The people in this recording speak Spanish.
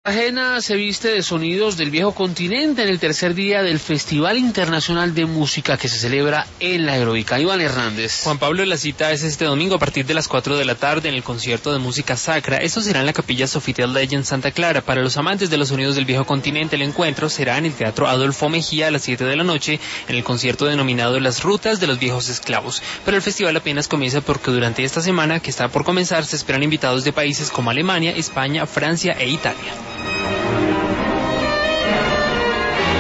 Cartagena se viste de sonidos del viejo continente en el tercer día del Festival Internacional de Música que se celebra en la Heroica. Iván Hernández. Juan Pablo, la cita es este domingo a partir de las 4 de la tarde en el concierto de música sacra. Esto será en la capilla Sofitel Legend Santa Clara. Para los amantes de los sonidos del viejo continente, el encuentro será en el Teatro Adolfo Mejía a las 7 de la noche en el concierto denominado Las Rutas de los Viejos Esclavos. Pero el festival apenas comienza porque durante esta semana que está por comenzar se esperan invitados de países como Alemania, España, Francia e Italia.